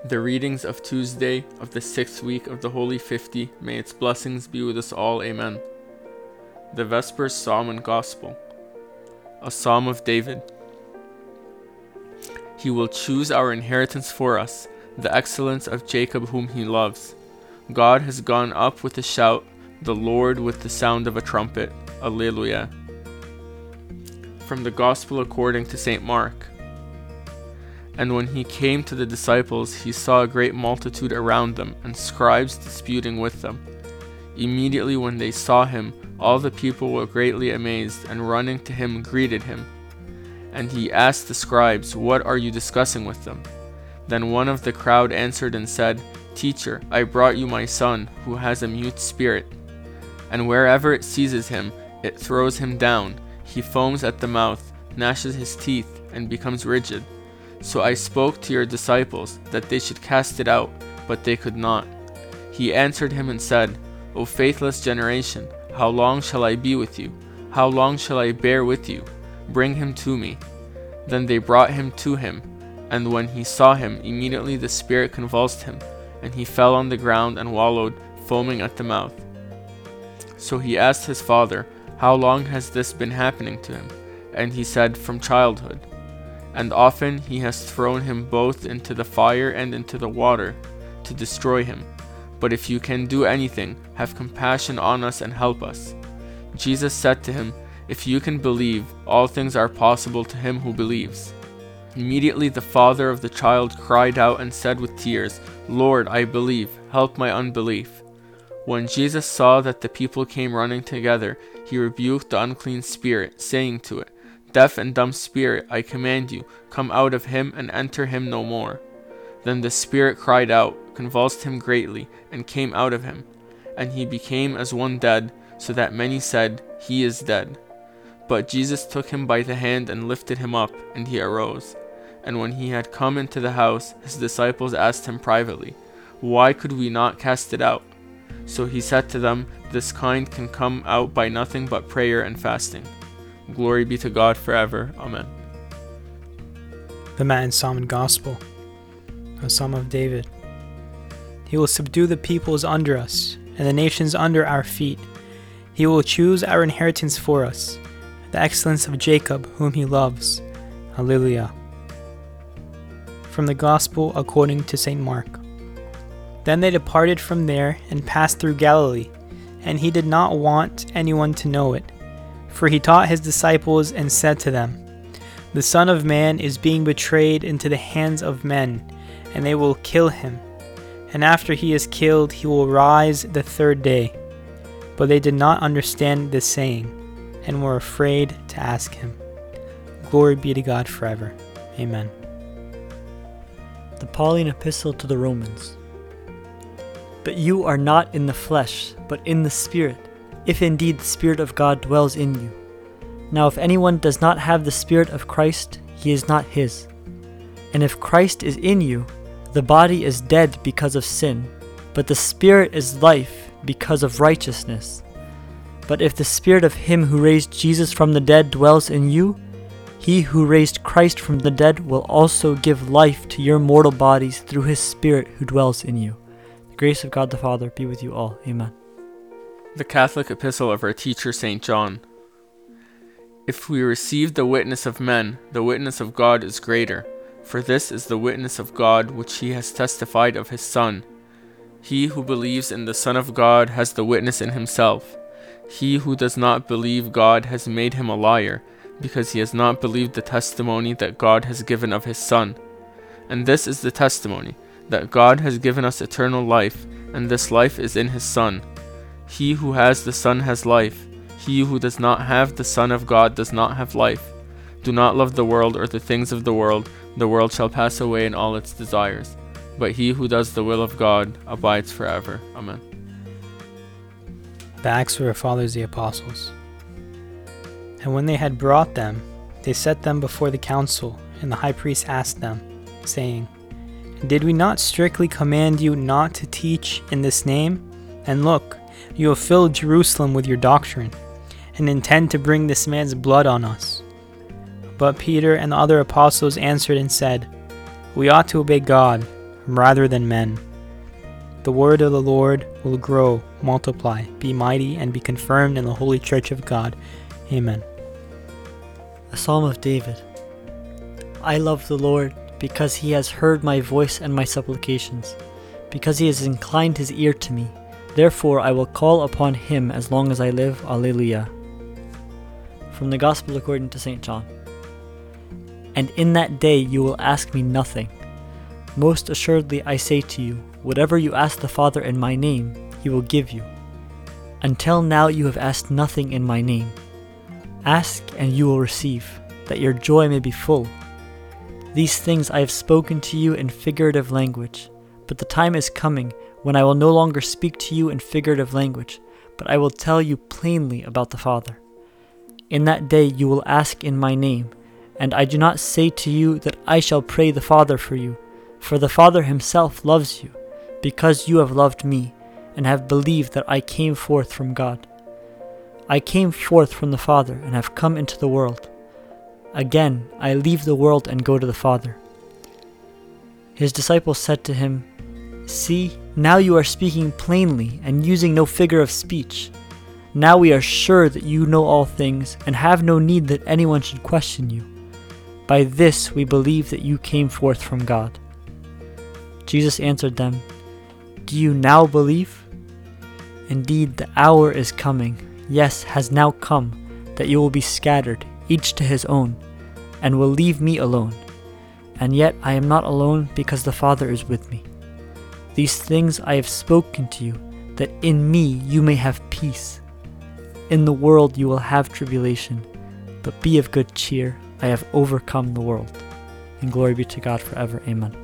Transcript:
The readings of Tuesday of the 6th week of the Holy 50, may its blessings be with us all. Amen. The Vespers Psalm and Gospel. A Psalm of David. He will choose our inheritance for us, the excellence of Jacob whom he loves. God has gone up with a shout, the Lord with the sound of a trumpet. Alleluia. From the Gospel according to St. Mark. And when he came to the disciples, he saw a great multitude around them, and scribes disputing with them. Immediately when they saw him, all the people were greatly amazed, and running to him greeted him. And he asked the scribes, "What are you discussing with them?" Then one of the crowd answered and said, "Teacher, I brought you my son, who has a mute spirit. And wherever it seizes him, it throws him down. He foams at the mouth, gnashes his teeth, and becomes rigid. So I spoke to your disciples that they should cast it out, but they could not." He answered him and said, "O faithless generation, how long shall I be with you? How long shall I bear with you? Bring him to me." Then they brought him to him, and when he saw him, immediately the spirit convulsed him, and he fell on the ground and wallowed, foaming at the mouth. So he asked his father, "How long has this been happening to him?" And he said, "From childhood. And often he has thrown him both into the fire and into the water, to destroy him. But if you can do anything, have compassion on us and help us." Jesus said to him, "If you can believe, all things are possible to him who believes." Immediately the father of the child cried out and said with tears, "Lord, I believe, help my unbelief." When Jesus saw that the people came running together, he rebuked the unclean spirit, saying to it, "Deaf and dumb spirit, I command you, come out of him and enter him no more." Then the spirit cried out, convulsed him greatly, and came out of him. And he became as one dead, so that many said, "He is dead." But Jesus took him by the hand and lifted him up, and he arose. And when he had come into the house, his disciples asked him privately, "Why could we not cast it out?" So he said to them, "This kind can come out by nothing but prayer and fasting." Glory be to God forever. Amen. The Matin Psalm and Gospel. A Psalm of David. He will subdue the peoples under us, and the nations under our feet. He will choose our inheritance for us, the excellence of Jacob whom he loves. Alleluia. From the Gospel according to St. Mark. Then they departed from there and passed through Galilee, and he did not want anyone to know it. For he taught his disciples and said to them, "The Son of Man is being betrayed into the hands of men, and they will kill him. And after he is killed, he will rise the third day." But they did not understand this saying, and were afraid to ask him. Glory be to God forever. Amen. The Pauline Epistle to the Romans. But you are not in the flesh, but in the Spirit, if indeed the Spirit of God dwells in you. Now if anyone does not have the Spirit of Christ, he is not his. And if Christ is in you, the body is dead because of sin, but the Spirit is life because of righteousness. But if the Spirit of him who raised Jesus from the dead dwells in you, he who raised Christ from the dead will also give life to your mortal bodies through his Spirit who dwells in you. The grace of God the Father be with you all. Amen. The Catholic Epistle of our teacher St. John. If we receive the witness of men, the witness of God is greater, for this is the witness of God which he has testified of his Son. He who believes in the Son of God has the witness in himself. He who does not believe God has made him a liar, because he has not believed the testimony that God has given of his Son. And this is the testimony, that God has given us eternal life, and this life is in his Son. He who has the Son has life. He who does not have the Son of God does not have life. Do not love the world or the things of the world. The world shall pass away in all its desires. But he who does the will of God abides forever. Amen. The Acts of our Fathers the Apostles. And when they had brought them, they set them before the council, and the high priest asked them, saying, "Did we not strictly command you not to teach in this name? And look, you have filled Jerusalem with your doctrine, and intend to bring this man's blood on us." But Peter and the other apostles answered and said, "We ought to obey God rather than men. The word of the Lord will grow, multiply, be mighty, and be confirmed in the holy church of God. Amen. A Psalm of David. I love the Lord because he has heard my voice and my supplications, because he has inclined his ear to me. Therefore I will call upon him as long as I live. Alleluia. From the Gospel according to St. John. And in that day you will ask me nothing. Most assuredly I say to you, whatever you ask the Father in my name, he will give you. Until now you have asked nothing in my name. Ask and you will receive, that your joy may be full. These things I have spoken to you in figurative language, but the time is coming when I will no longer speak to you in figurative language, but I will tell you plainly about the Father. In that day you will ask in my name, and I do not say to you that I shall pray the Father for you, for the Father himself loves you, because you have loved me, and have believed that I came forth from God. I came forth from the Father, and have come into the world. Again, I leave the world and go to the Father. His disciples said to him, See, now you are speaking plainly and using no figure of speech. Now we are sure that you know all things and have no need that anyone should question you. By this we believe that you came forth from God. Jesus answered them, Do you now believe? Indeed, the hour is coming, yes, has now come, that you will be scattered, each to his own, and will leave me alone. And yet I am not alone, because the Father is with me. These things I have spoken to you, that in me you may have peace. In the world you will have tribulation, but be of good cheer, I have overcome the world. And glory be to God forever. Amen.